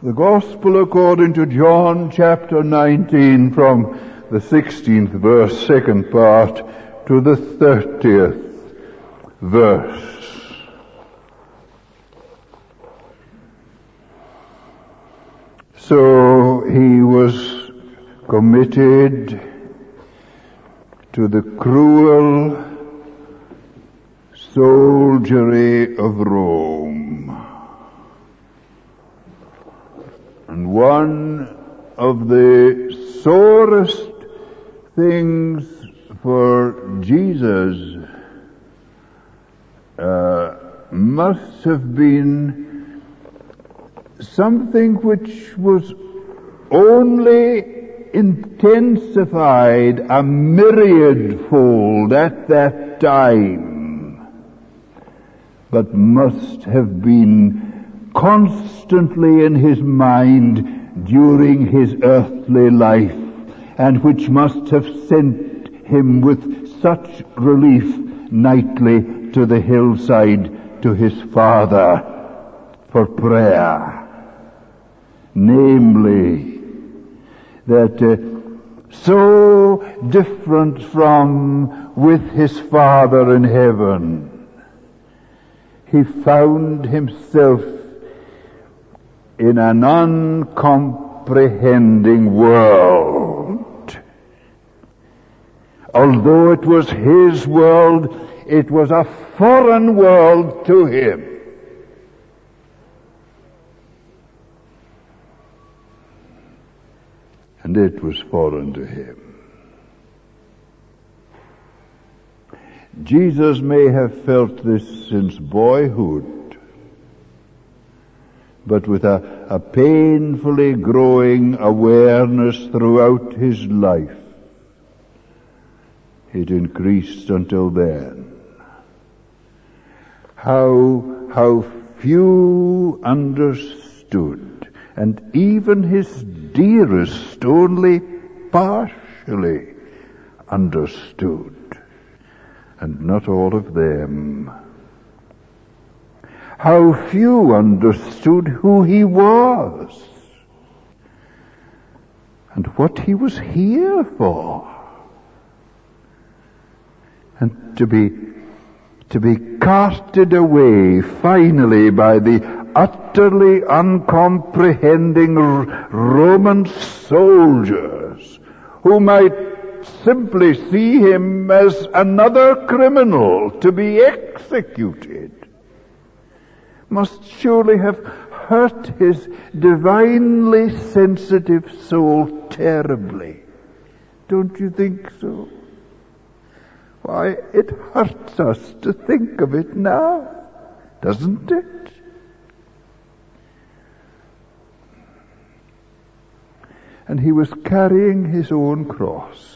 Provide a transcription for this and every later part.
The Gospel according to John chapter 19 from the 16th verse, second part, to the 30th verse. So he was committed to the cruel soldiery of Rome. And one of the sorest things for Jesus must have been something which was only intensified a myriad-fold at that time, but must have been constantly in his mind during his earthly life, and which must have sent him with such relief nightly to the hillside to his Father for prayer. Namely, that so different from with his Father in heaven, he found himself in an uncomprehending world. Although it was his world, it was a foreign world to him. And it was foreign to him. Jesus may have felt this since boyhood, but with a painfully growing awareness throughout his life, it increased until then. How few understood, and even his dearest only partially understood, and not all of them. How few understood who he was and what he was here for. And to be carted away finally by the utterly uncomprehending Roman soldiers, who might simply see him as another criminal to be executed, must surely have hurt his divinely sensitive soul terribly. Don't you think so? Why, it hurts us to think of it now, doesn't it? And he was carrying his own cross.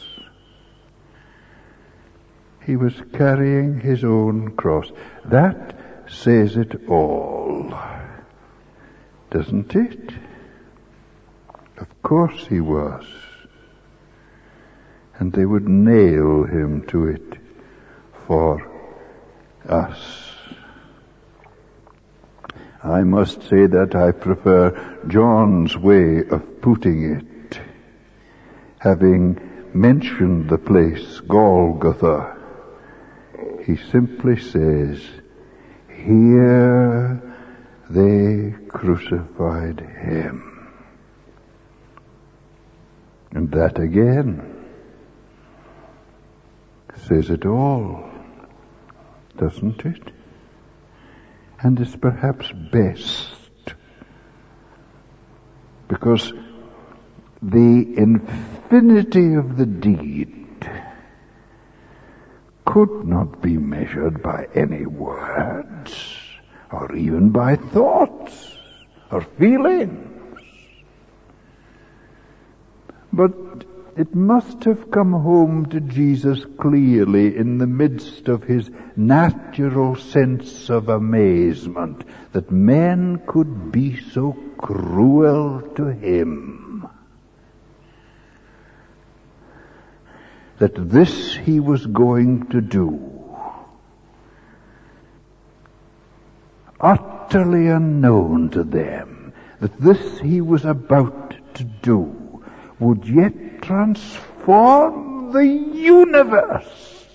He was carrying his own cross. That says it all, doesn't it? Of course he was. And they would nail him to it for us. I must say that I prefer John's way of putting it, having mentioned the place Golgotha. He simply says, "Here they crucified him." And that again says it all, doesn't it? And is perhaps best, because the infinity of the deed could not be measured by any words, or even by thoughts or feelings. But it must have come home to Jesus clearly in the midst of his natural sense of amazement that men could be so cruel to him, that this he was going to do, utterly unknown to them, that this he was about to do would yet transform the universe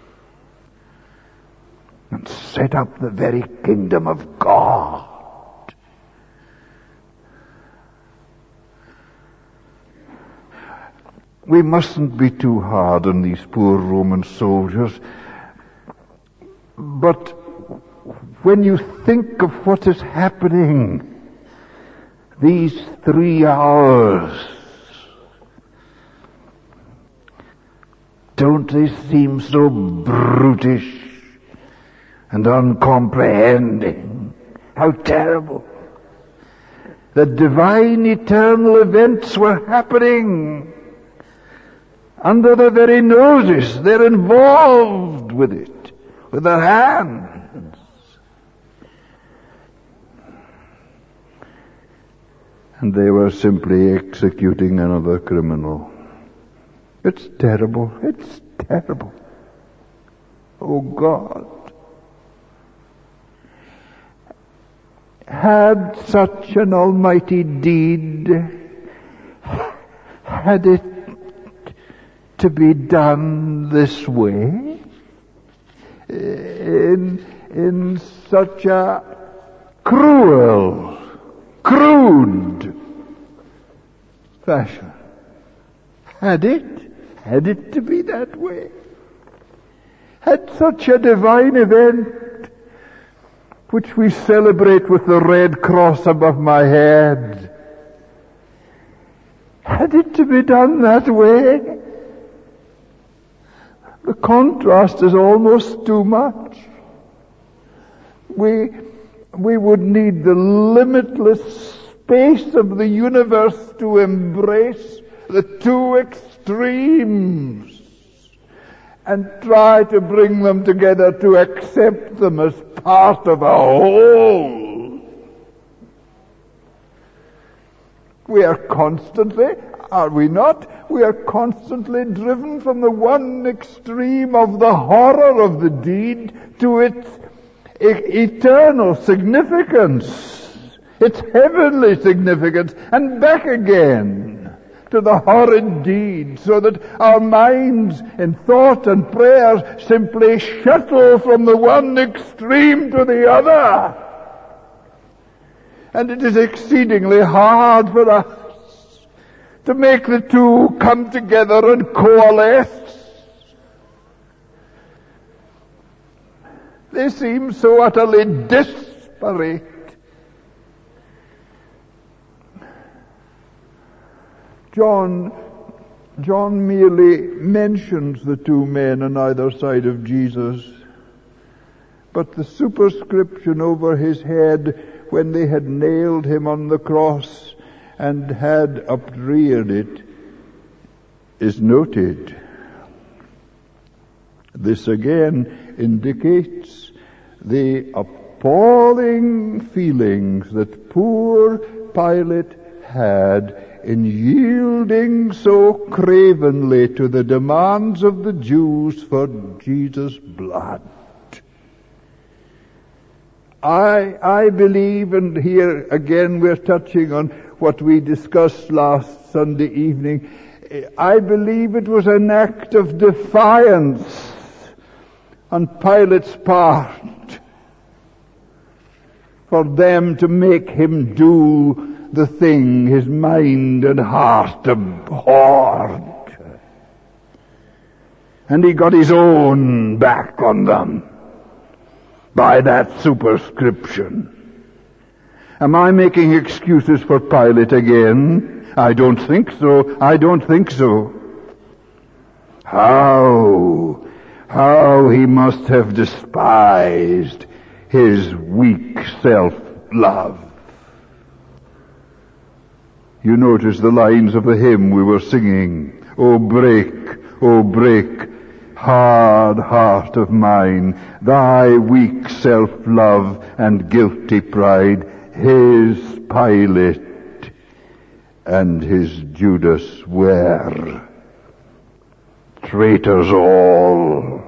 and set up the very kingdom of God. We mustn't be too hard on these poor Roman soldiers, but when you think of what is happening these 3 hours, don't they seem so brutish and uncomprehending? How terrible. The divine eternal events were happening under their very noses. They're involved with it, with their hands. And they were simply executing another criminal. It's terrible. It's terrible. Oh God. Had such an almighty deed, had it to be done this way, in such a cruel, crude fashion? Had it to be that way? Had such a divine event, which we celebrate with the red cross above my head, had it to be done that way? The contrast is almost too much. We would need the limitless space of the universe to embrace the two extremes and try to bring them together, to accept them as part of a whole. We are constantly, are we not? We are constantly driven from the one extreme of the horror of the deed to its eternal significance, its heavenly significance, and back again to the horrid deed, so that our minds in thought and prayer simply shuttle from the one extreme to the other. And it is exceedingly hard for us to make the two come together and coalesce. They seem so utterly disparate. John merely mentions the two men on either side of Jesus, but the superscription over his head when they had nailed him on the cross and had upreared it is noted. This again indicates the appalling feelings that poor Pilate had in yielding so cravenly to the demands of the Jews for Jesus' blood. I believe, and here again we're touching on what we discussed last Sunday evening, I believe it was an act of defiance on Pilate's part for them to make him do the thing his mind and heart abhorred. And he got his own back on them by that superscription. Am I making excuses for Pilate again? I don't think so. I don't think so. How he must have despised his weak self-love. You notice the lines of the hymn we were singing. Oh break, hard heart of mine, thy weak self-love and guilty pride, his Pilate and his Judas were traitors all.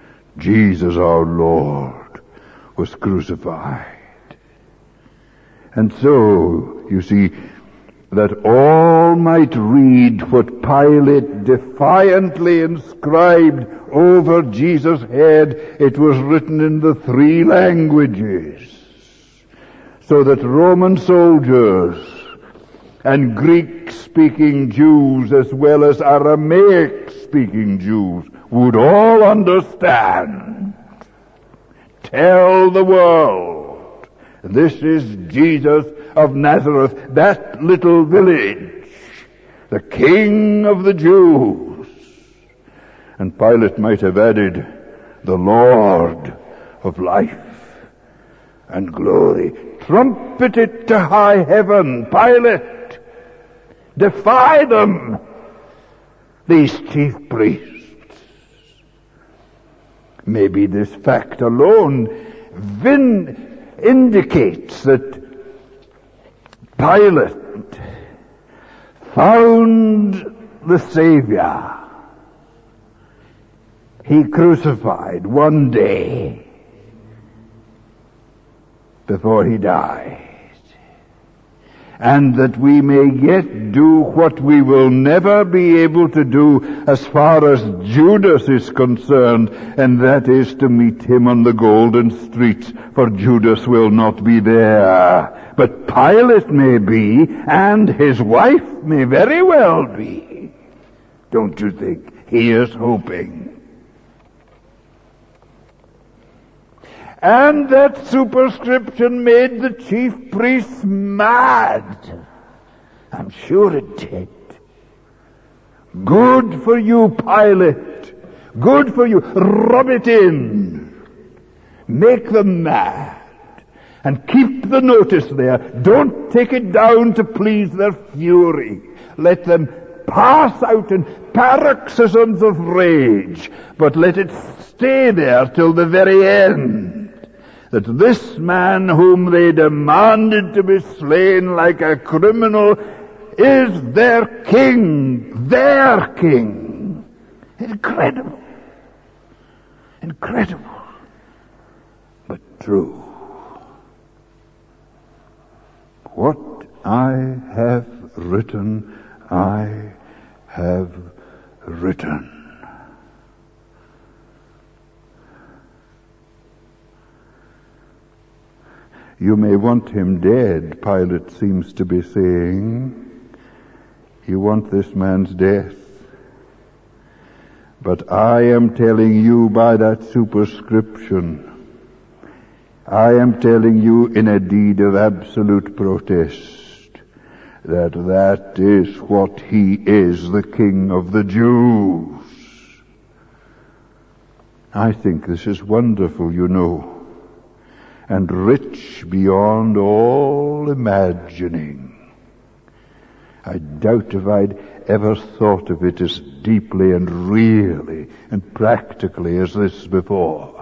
Jesus our Lord was crucified. And so, you see, that all might read what Pilate defiantly inscribed over Jesus' head, it was written in the 3 languages, so that Roman soldiers and Greek-speaking Jews as well as Aramaic-speaking Jews would all understand. Tell the world, this is Jesus of Nazareth, that little village, the King of the Jews. And Pilate might have added, the Lord of life and glory. Trumpet it to high heaven, Pilate. Defy them, these chief priests. Maybe this fact alone indicates that Pilate found the Savior he crucified one day before he died, and that we may yet do what we will never be able to do as far as Judas is concerned, and that is to meet him on the golden streets, for Judas will not be there. But Pilate may be, and his wife may very well be. Don't you think? He is hoping. And that superscription made the chief priests mad. I'm sure it did. Good for you, Pilate. Good for you. Rub it in. Make them mad. And keep the notice there. Don't take it down to please their fury. Let them pass out in paroxysms of rage, but let it stay there till the very end. That this man whom they demanded to be slain like a criminal is their king. Their king. Incredible. Incredible. But true. What I have written, I have written. You may want him dead, Pilate seems to be saying. You want this man's death. But I am telling you by that superscription, I am telling you in a deed of absolute protest, that is what he is, the King of the Jews. I think this is wonderful, you know, and rich beyond all imagining. I doubt if I'd ever thought of it as deeply and really and practically as this before.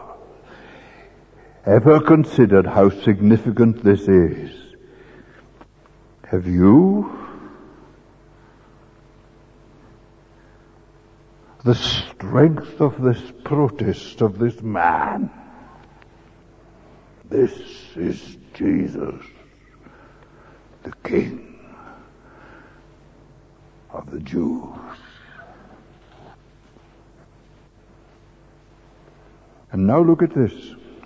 Ever considered how significant this is? Have you? The strength of this protest of this man. This is Jesus, the King of the Jews. And now look at this.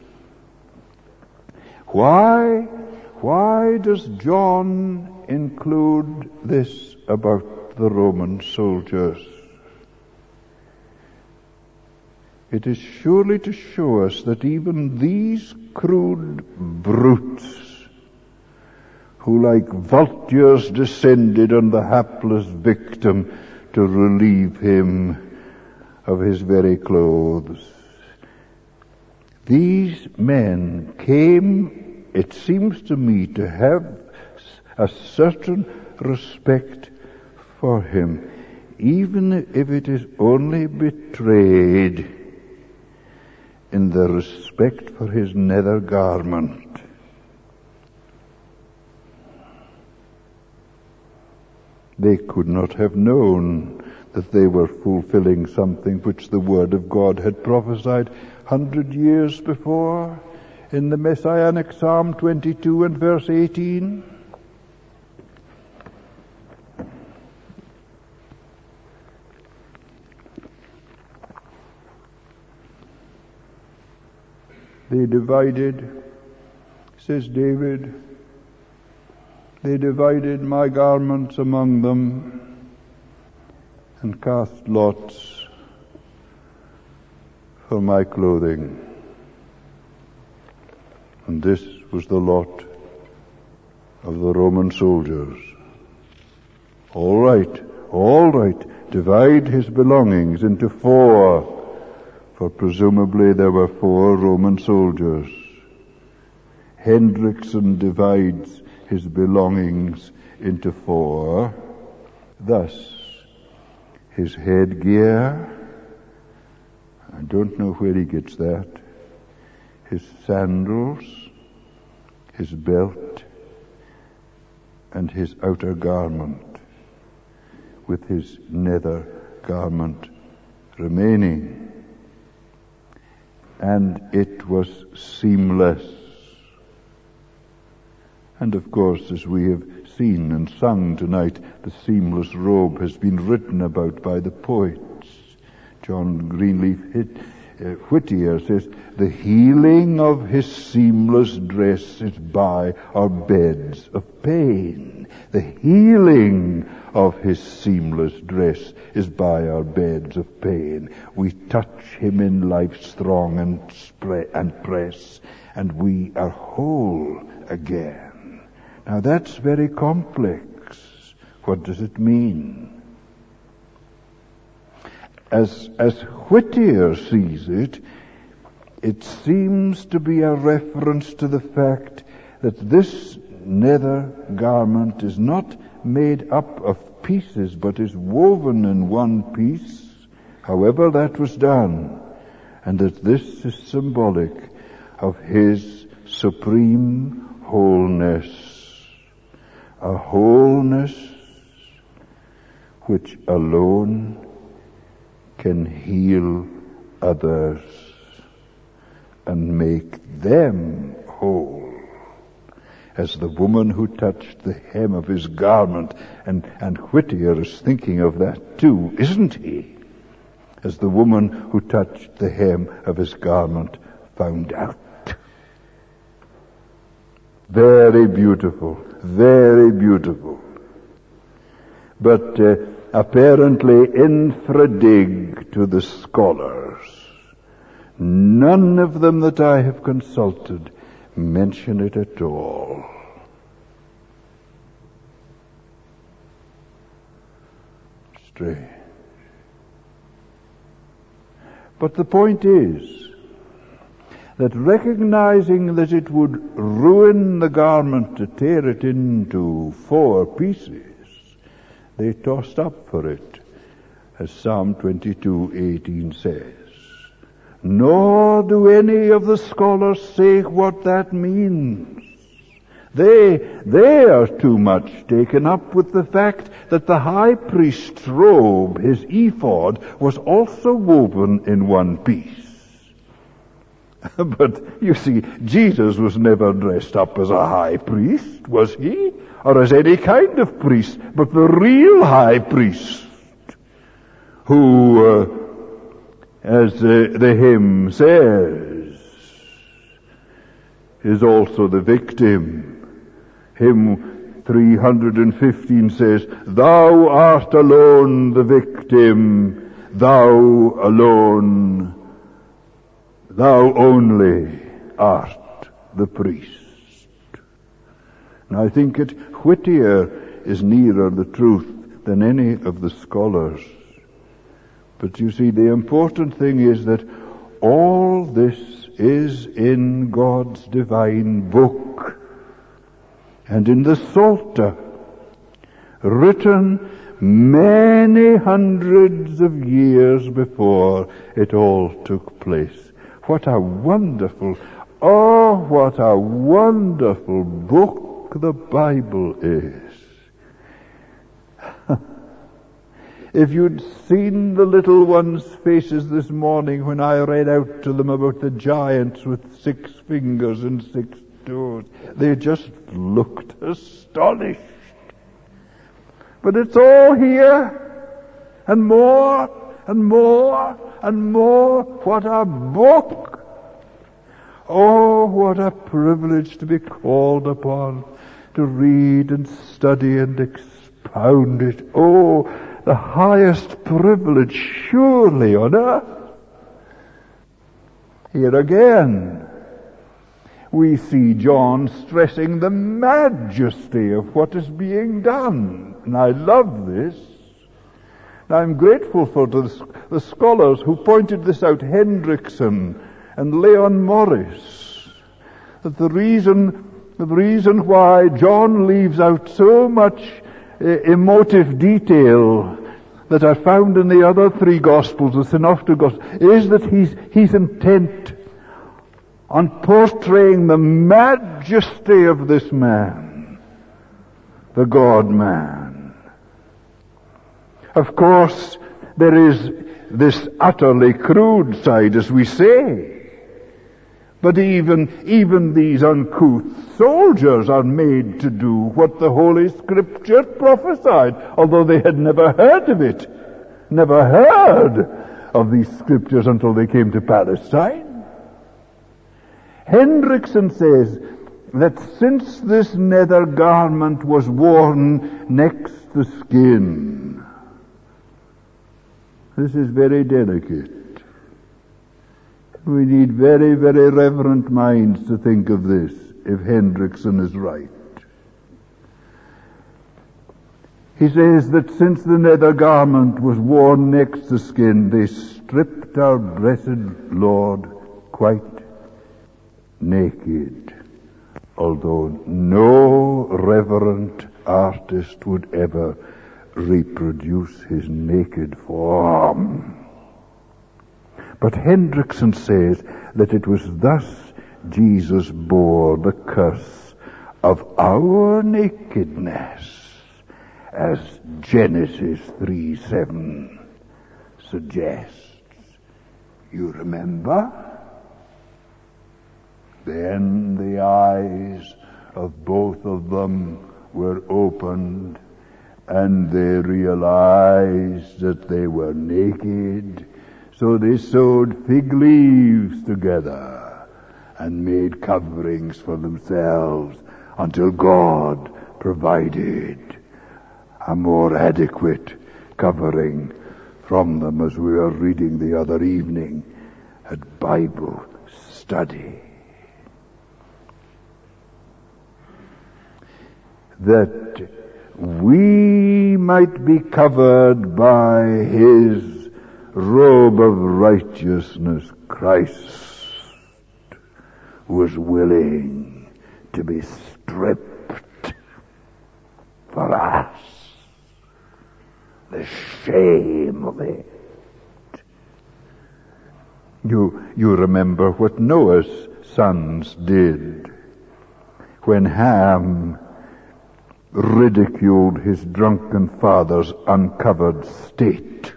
Why does John include this about the Roman soldiers? It is surely to show us that even these crude brutes, who like vultures descended on the hapless victim to relieve him of his very clothes, these men came, it seems to me, to have a certain respect for him, even if it is only betrayed in the respect for his nether garment. They could not have known that they were fulfilling something which the Word of God had prophesied 100 years before. in the Messianic Psalm 22 and verse 18. They divided, says David, they divided my garments among them and cast lots for my clothing. And this was the lot of the Roman soldiers. All right, divide his belongings into four, for presumably there were 4 Roman soldiers. Hendrickson divides his belongings into 4. Thus, his headgear, I don't know where he gets that, his sandals, his belt, and his outer garment, with his nether garment remaining. And it was seamless. And of course, as we have seen and sung tonight, the seamless robe has been written about by the poets. John Greenleaf Whittier says, the healing of his seamless dress is by our beds of pain. The healing of his seamless dress is by our beds of pain. We touch him in life's throng and press, and we are whole again. Now that's very complex. What does it mean? As Whittier sees it, it seems to be a reference to the fact that this nether garment is not made up of pieces, but is woven in one piece, however that was done, and that this is symbolic of his supreme wholeness, a wholeness which alone can heal others and make them whole. As the woman who touched the hem of his garment, and Whittier is thinking of that too, isn't he? As the woman who touched the hem of his garment found out. Very beautiful, very beautiful. But apparently infra-dig to the scholars, none of them that I have consulted mention it at all. Strange. But the point is that recognizing that it would ruin the garment to tear it into 4 pieces, they tossed up for it, as Psalm 22:18 says. Nor do any of the scholars say what that means. They are too much taken up with the fact that the high priest's robe, his ephod, was also woven in one piece. But you see, Jesus was never dressed up as a high priest, was he? Or as any kind of priest, but the real high priest, who, as the hymn says, is also the victim. Hymn 315 says, Thou art alone the victim, Thou alone, Thou only art the priest. And I think that Whittier is nearer the truth than any of the scholars. But you see, the important thing is that all this is in God's divine book and in the Psalter, written many hundreds of years before it all took place. What a wonderful book the Bible is. If you'd seen the little ones' faces this morning when I read out to them about the giants with 6 fingers and 6 toes, they just looked astonished. But it's all here, and more, and more, and more. What a book! Oh, what a privilege to be called upon to read and study and expound it. Oh, the highest privilege surely on earth. Here again, we see John stressing the majesty of what is being done. And I love this. I'm grateful for the scholars who pointed this out, Hendrickson and Leon Morris, that the reason why John leaves out so much emotive detail that I found in the other 3 Gospels, the Synoptic Gospels, is that he's intent on portraying the majesty of this man, the God-man. Of course, there is this utterly crude side, as we say. But even these uncouth soldiers are made to do what the Holy Scripture prophesied, although they had never heard of it, never heard of these Scriptures until they came to Palestine. Hendrickson says that since this nether garment was worn next the skin, this is very delicate. We need very, very reverent minds to think of this, if Hendrickson is right. He says that since the nether garment was worn next the skin, they stripped our blessed Lord quite naked, although no reverent artist would ever reproduce his naked form. But Hendrickson says that it was thus Jesus bore the curse of our nakedness, as Genesis 3:7 suggests. You remember? Then the eyes of both of them were opened, and they realized that they were naked. So they sewed fig leaves together and made coverings for themselves until God provided a more adequate covering from them, as we were reading the other evening at Bible study. That we might be covered by His robe of righteousness, Christ was willing to be stripped for us. The shame of it. You remember what Noah's sons did when Ham ridiculed his drunken father's uncovered state.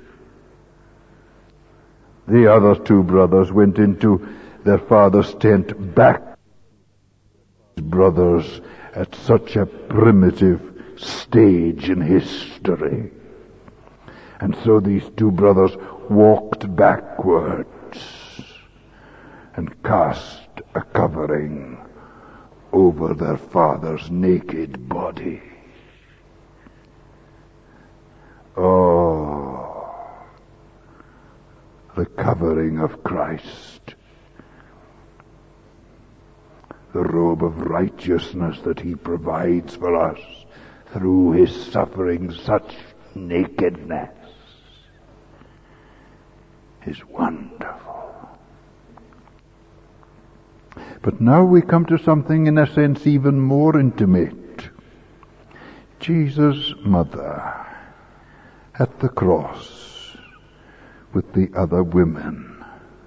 The other 2 brothers went into their father's tent back. Brothers at such a primitive stage in history. And so these 2 brothers walked backwards and cast a covering over their father's naked body. Oh, the covering of Christ, the robe of righteousness that He provides for us through His suffering, such nakedness is wonderful. But now we come to something in a sense even more intimate. Jesus' mother at the cross with the other women.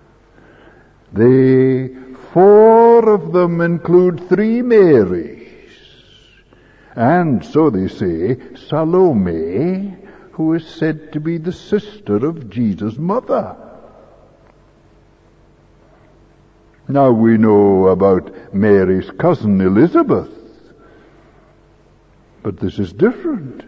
They, 4 of them, include 3 Marys. And so they say, Salome, who is said to be the sister of Jesus' mother. Now we know about Mary's cousin Elizabeth, but this is different.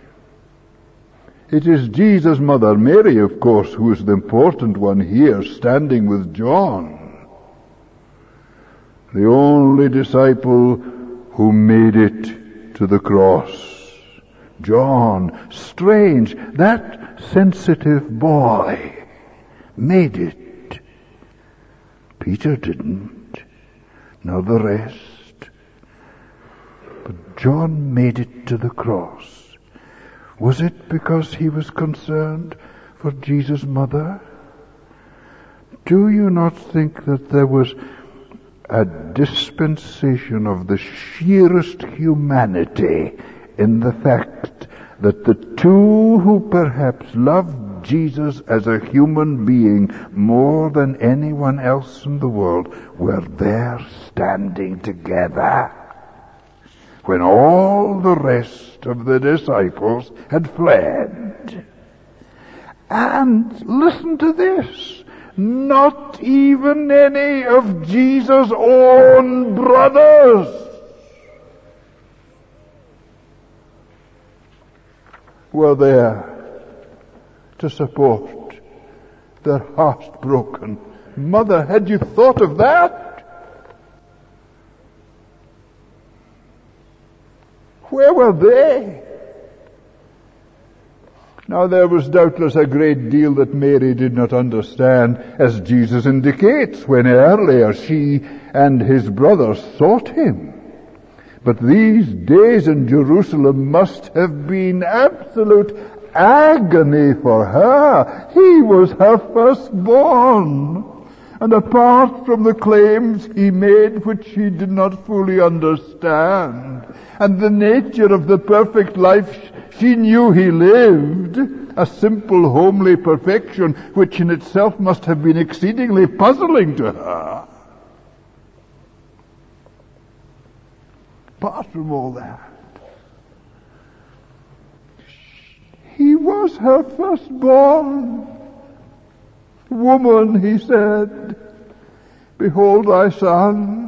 It is Jesus' mother Mary, of course, who is the important one here, standing with John, the only disciple who made it to the cross. John, strange, that sensitive boy made it. Peter didn't, nor the rest. But John made it to the cross. Was it because he was concerned for Jesus' mother? Do you not think that there was a dispensation of the sheerest humanity in the fact that the two who perhaps loved Jesus as a human being more than anyone else in the world were there standing together when all the rest of the disciples had fled? And listen to this, not even any of Jesus' own brothers were there to support their heartbroken mother. Had you thought of that? Where were they? Now there was doubtless a great deal that Mary did not understand, as Jesus indicates when earlier she and his brothers sought him. But these days in Jerusalem must have been absolute agony for her. He was her firstborn. And apart from the claims he made, which she did not fully understand, and the nature of the perfect life she knew he lived, a simple, homely perfection, which in itself must have been exceedingly puzzling to her. Apart from all that, he was her firstborn. Woman, he said, behold thy son.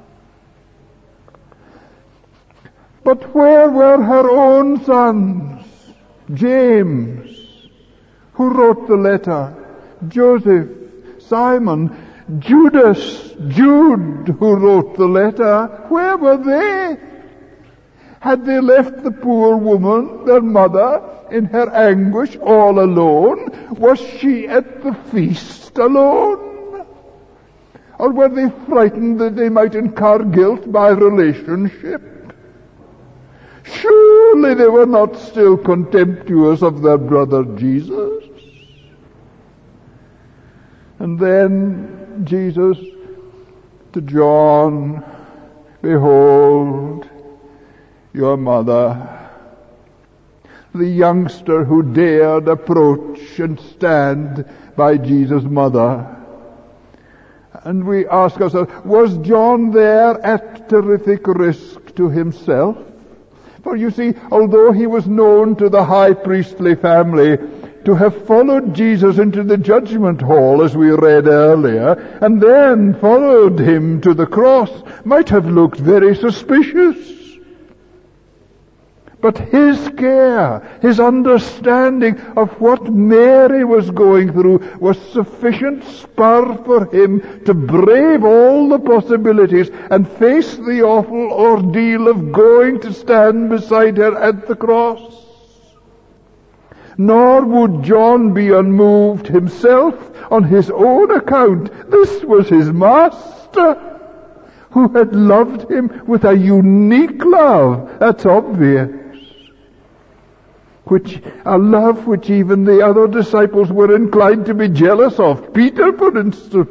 But where were her own sons? James, who wrote the letter, Joseph, Simon, Judas, Jude, who wrote the letter. Where were they? Had they left the poor woman, their mother, in her anguish all alone? Was she at the feast alone? Or were they frightened that they might incur guilt by relationship? Surely they were not still contemptuous of their brother Jesus. And then Jesus to John, behold your mother. The youngster who dared approach and stand by Jesus' mother. And we ask ourselves, was John there at terrific risk to himself? For you see, although he was known to the high priestly family to have followed Jesus into the judgment hall, as we read earlier, and then followed him to the cross, might have looked very suspicious. But his care, his understanding of what Mary was going through was sufficient spur for him to brave all the possibilities and face the awful ordeal of going to stand beside her at the cross. Nor would John be unmoved himself on his own account. This was his master, who had loved him with a unique love. That's obvious. A love which even the other disciples were inclined to be jealous of. Peter, for instance.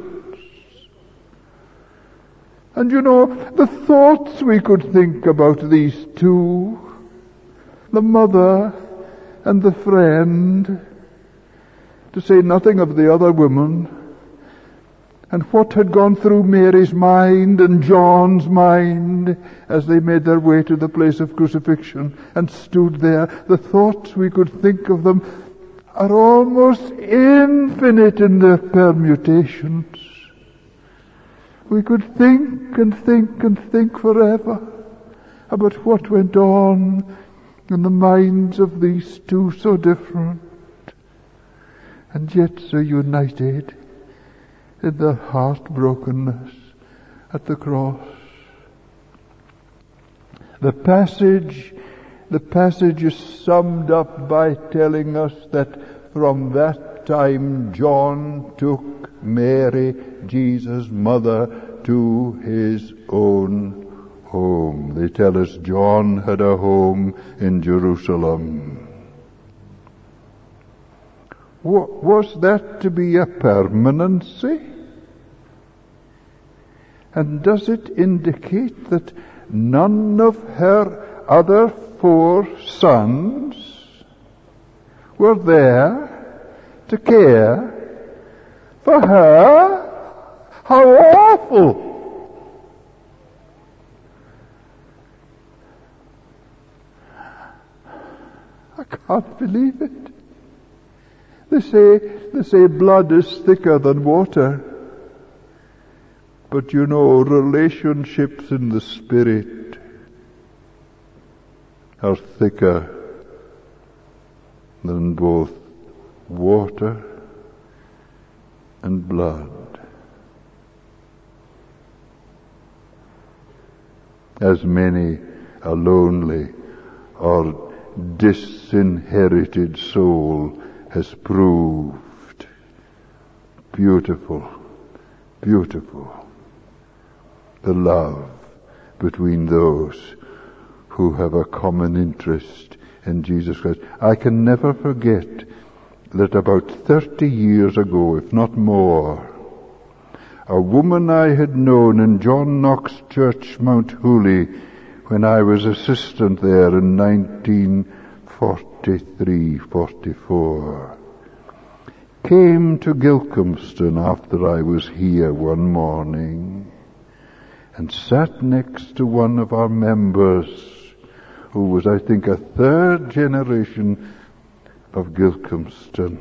And you know, the thoughts we could think about these two, the mother and the friend, to say nothing of the other woman, And what had gone through Mary's mind and John's mind as they made their way to the place of crucifixion and stood there, the thoughts we could think of them are almost infinite in their permutations. We could think and think and think forever about what went on in the minds of these two so different and yet so united in their heartbrokenness at the cross. The passage is summed up by telling us that from that time John took Mary, Jesus' mother, to his own home. They tell us John had a home in Jerusalem. Was that to be a permanency? And does it indicate that none of her other 4 sons were there to care for her? How awful! I can't believe it. They say blood is thicker than water. But relationships in the Spirit are thicker than both water and blood. As many a lonely or disinherited soul has proved. Beautiful, beautiful. The love between those who have a common interest in Jesus Christ. I can never forget that about 30 years ago, if not more, a woman I had known in John Knox Church, Mount Hooley, when I was assistant there in 1943-44, came to Gilcomston after I was here one morning and sat next to one of our members who was, I think, a 3rd generation of Gilcomston.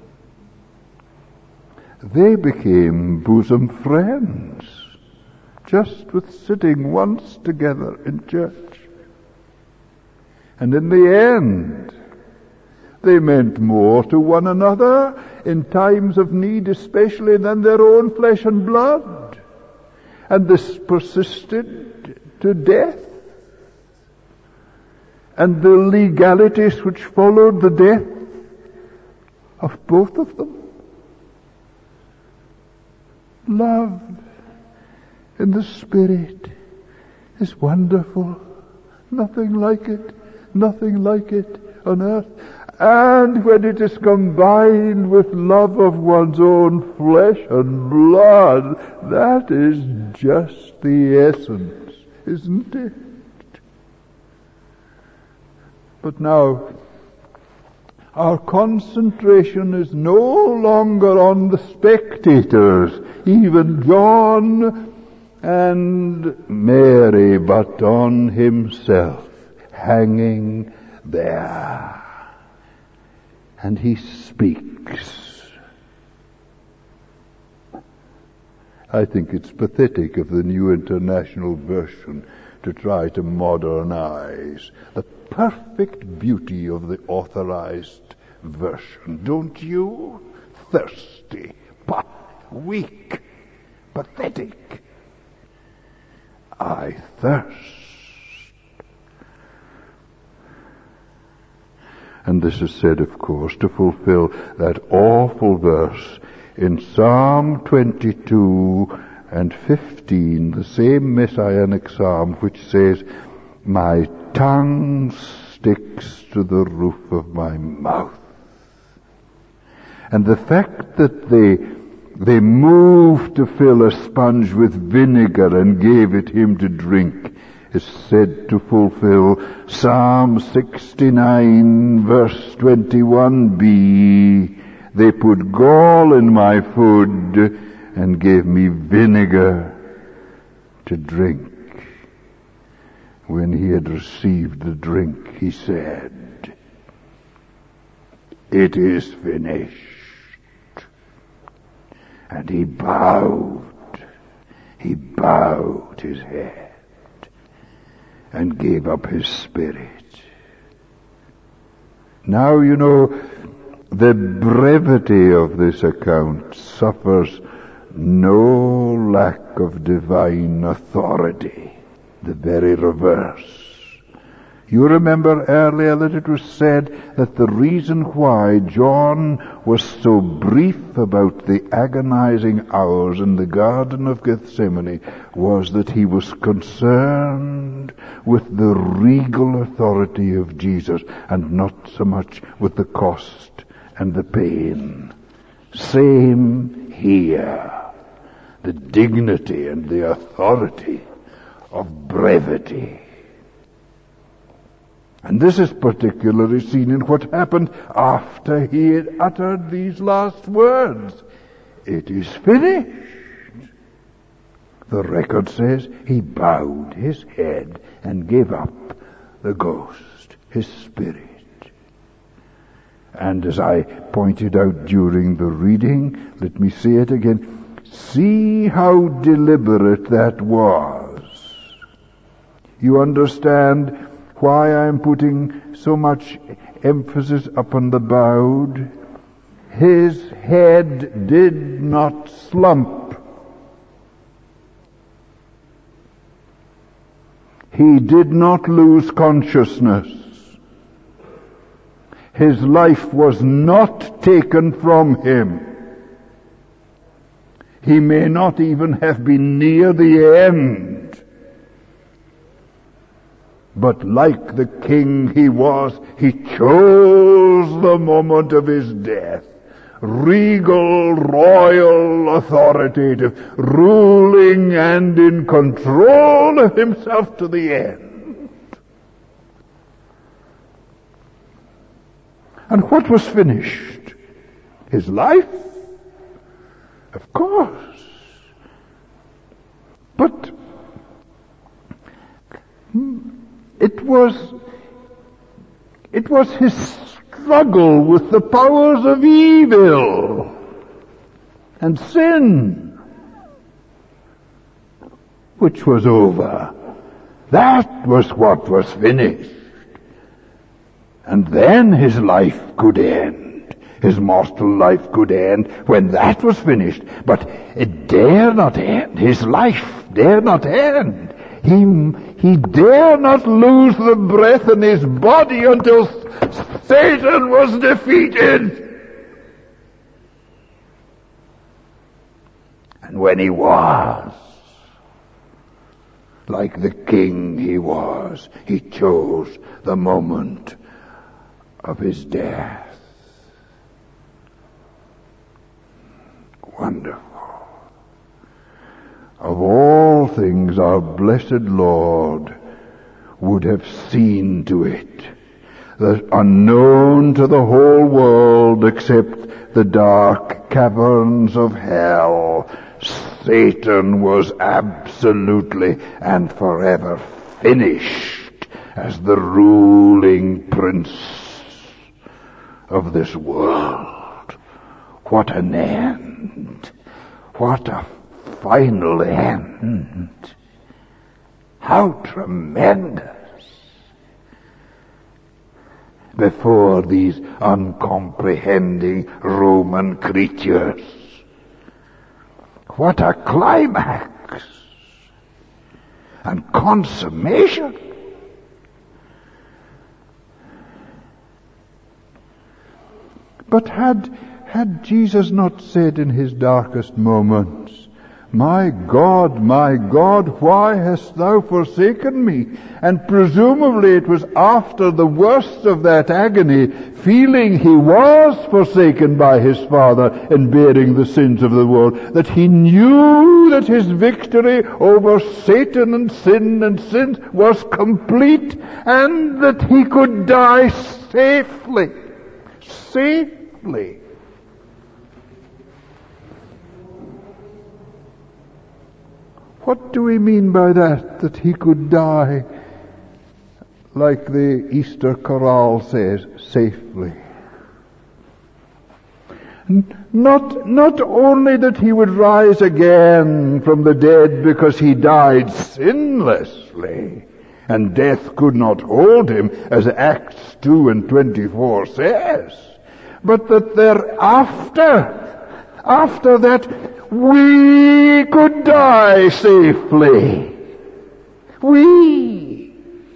They became bosom friends just with sitting once together in church. And in the end, they meant more to one another in times of need especially than their own flesh and blood. And this persisted to death. And the legalities which followed the death of both of them. Love in the Spirit is wonderful. Nothing like it on earth. And when it is combined with love of one's own flesh and blood, that is just the essence, isn't it? But now, our concentration is no longer on the spectators, even John and Mary, but on himself, hanging there. And he speaks. I think it's pathetic of the New International Version to try to modernize the perfect beauty of the Authorized Version. Don't you? Thirsty, but weak, pathetic. I thirst. And this is said, of course, to fulfill that awful verse in Psalm 22 and 15, the same messianic psalm, which says, "My tongue sticks to the roof of my mouth." And the fact that they moved to fill a sponge with vinegar and gave it him to drink is said to fulfill Psalm 69 verse 21b. "They put gall in my food and gave me vinegar to drink. When he had received the drink, he said, "It is finished." And he bowed his head and gave up his spirit. Now, you know, the brevity of this account suffers no lack of divine authority. The very reverse. You remember earlier that it was said that the reason why John was so brief about the agonizing hours in the Garden of Gethsemane was that he was concerned with the regal authority of Jesus and not so much with the cost and the pain. Same here. The dignity and the authority of brevity. And this is particularly seen in what happened after he had uttered these last words. It is finished. The record says he bowed his head and gave up the ghost, his spirit. And as I pointed out during the reading, let me say it again. See how deliberate that was. You understand why I'm putting so much emphasis upon the bowed? His head did not slump. He did not lose consciousness. His life was not taken from him. He may not even have been near the end. But like the king he was, he chose the moment of his death. Regal, royal, authoritative, ruling and in control of himself to the end. And what was finished? His life? Of course. But it was his struggle with the powers of evil and sin which was over. That was what was finished. And then his life could end. His mortal life could end when that was finished. But it dare not end. His life dare not end. He dare not lose the breath in his body until Satan was defeated. And when he was, like the king he was, he chose the moment of his death. Wonderful. Of all things, our blessed Lord would have seen to it that unknown to the whole world except the dark caverns of hell, Satan was absolutely and forever finished as the ruling prince of this world. What an end! What a final end! How tremendous! Before these uncomprehending Roman creatures. What a climax and consummation! But had Jesus not said in his darkest moments, my God, why hast thou forsaken me? And presumably it was after the worst of that agony, feeling he was forsaken by his Father and bearing the sins of the world, that he knew that his victory over Satan and sin and sins was complete, and that he could die safely. What do we mean by that? That he could die, like the Easter chorale says, safely. Not only that he would rise again from the dead because he died sinlessly, and death could not hold him, as Acts 2:24 says, but that after that, we could die safely. We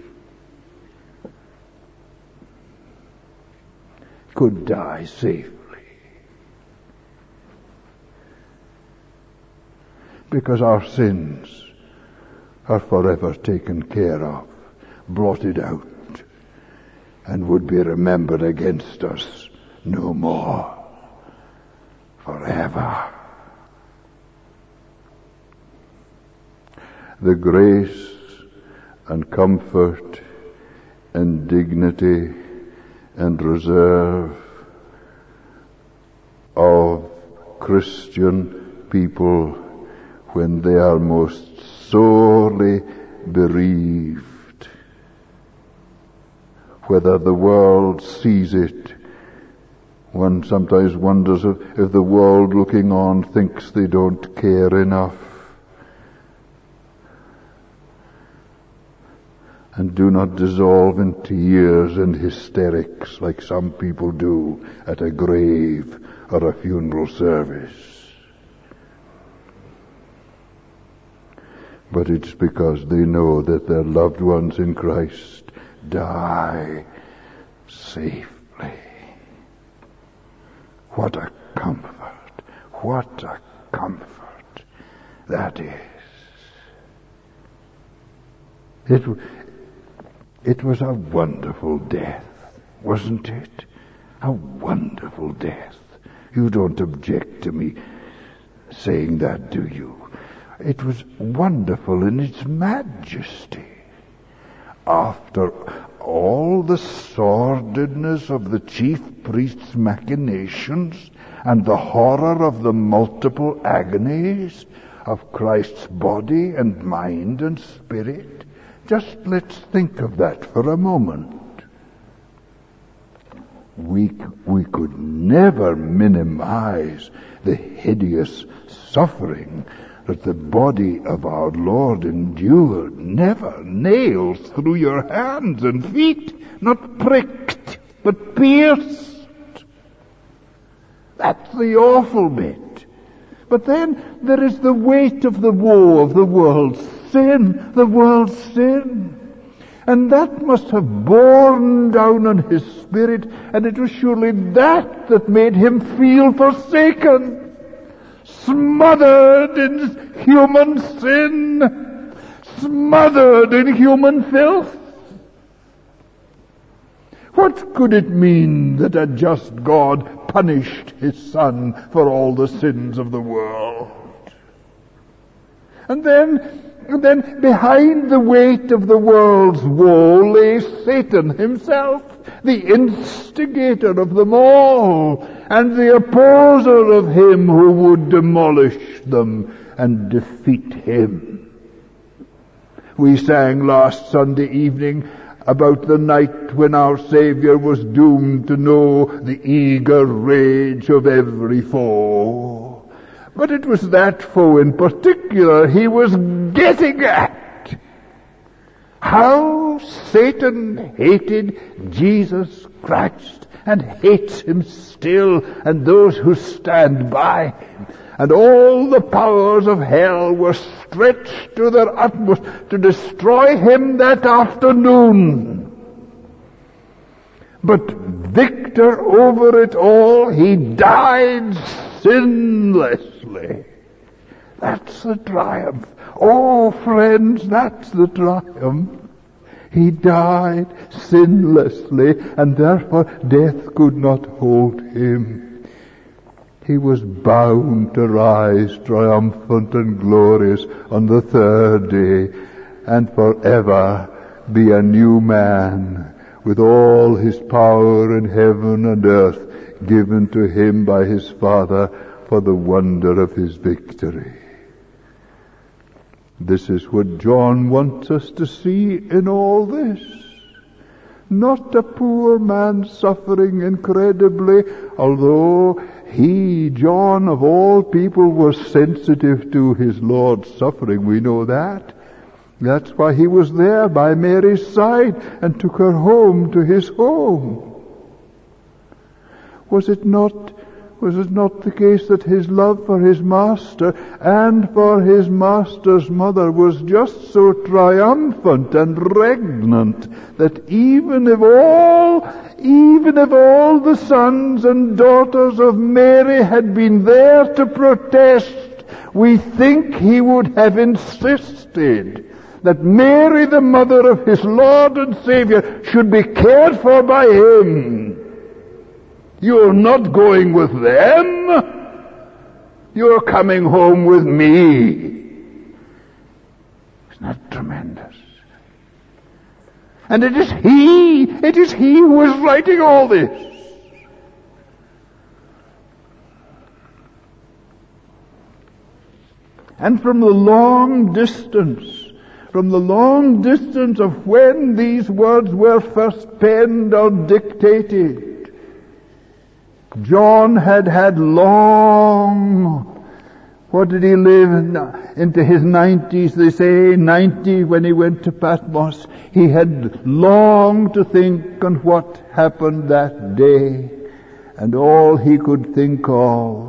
could die safely. Because our sins are forever taken care of, blotted out, and would be remembered against us no more, forever. The grace and comfort and dignity and reserve of Christian people when they are most sorely bereaved, whether the world sees it. One sometimes wonders if the world looking on thinks they don't care enough, and do not dissolve in tears and hysterics like some people do at a grave or a funeral service. But it's because they know that their loved ones in Christ die safely. What a comfort! What a comfort that is. It was a wonderful death, wasn't it? A wonderful death. You don't object to me saying that, do you? It was wonderful in its majesty. After all the sordidness of the chief priest's machinations and the horror of the multiple agonies of Christ's body and mind and spirit, just let's think of that for a moment. We could never minimize the hideous suffering that the body of our Lord endured. Never. Nails through your hands and feet, not pricked, but pierced. That's the awful bit. But then there is the weight of the woe of the world's sin, And that must have borne down on his spirit, and it was surely that made him feel forsaken. Smothered in human sin, smothered in human filth. What could it mean that a just God punished his Son for all the sins of the world? And then behind the weight of the world's woe lay Satan himself, the instigator of them all, and the opposer of him who would demolish them and defeat him. We sang last Sunday evening about the night when our Savior was doomed to know the eager rage of every foe. But it was that foe in particular he was getting at. How Satan hated Jesus Christ and hates him still, and those who stand by him. And all the powers of hell were stretched to their utmost to destroy him that afternoon. But victor over it all, he died sinlessly. That's the triumph. Oh, friends, that's the triumph. He died sinlessly, and therefore death could not hold him. He was bound to rise triumphant and glorious on the third day, and forever be a new man, with all his power in heaven and earth given to him by his Father for the wonder of his victory. This is what John wants us to see in all this. Not a poor man suffering incredibly, although he, John, of all people, was sensitive to his Lord's suffering. We know that. That's why he was there by Mary's side and took her home to his home. Was it not the case that his love for his master and for his master's mother was just so triumphant and regnant that even if all the sons and daughters of Mary had been there to protest, we think he would have insisted that Mary, the mother of his Lord and Savior, should be cared for by him. You're not going with them. You're coming home with me. Isn't that tremendous? And it is he who is writing all this. And from the long distance of when these words were first penned or dictated, John had long, what did he live into his 90s, they say, 90 when he went to Patmos. He had longed to think on what happened that day, and all he could think of.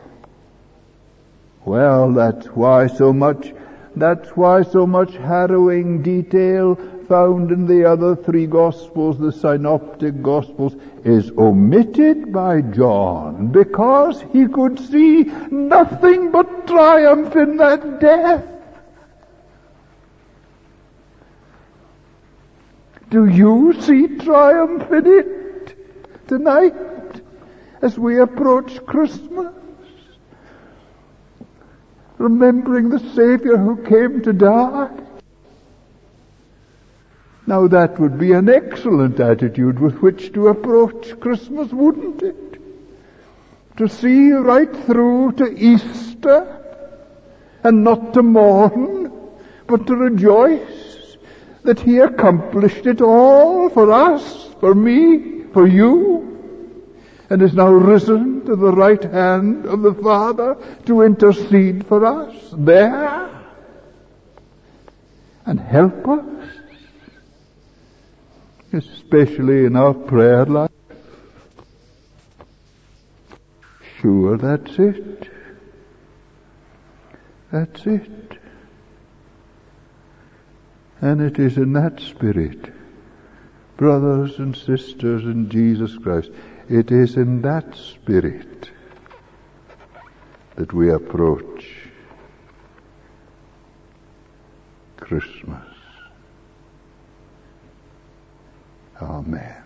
Well, that's why so much harrowing detail found in the other three Gospels, the Synoptic Gospels, is omitted by John, because he could see nothing but triumph in that death. Do you see triumph in it tonight as we approach Christmas? Remembering the Savior who came to die? Now that would be an excellent attitude with which to approach Christmas, wouldn't it? To see right through to Easter, and not to mourn, but to rejoice that He accomplished it all for us, for me, for you, and is now risen to the right hand of the Father to intercede for us there and help us, especially in our prayer life. Sure, that's it. That's it. And it is in that spirit, brothers and sisters in Jesus Christ, it is in that spirit that we approach Christmas. Amen.